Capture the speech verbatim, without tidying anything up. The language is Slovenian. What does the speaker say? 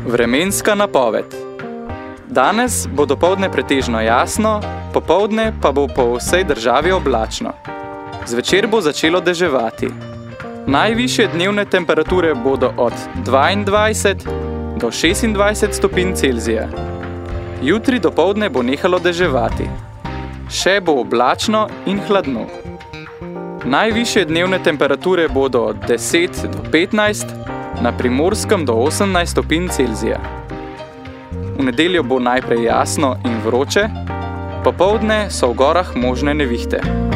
Vremenska napoved. Danes bo dopoldne pretežno jasno, popoldne pa bo po vsej državi oblačno. Zvečer bo začelo deževati. Najvišje dnevne temperature bodo od dvaindvajset do šestindvajset stopinj Celzija. Jutri dopoldne bo nehalo deževati. Še bo oblačno in hladno. Najvišje dnevne temperature bodo od deset do petnajst, na Primorskem do osemnajst stopinj Celzija. V nedeljo bo najprej jasno in vroče, popoldne so v gorah možne nevihte.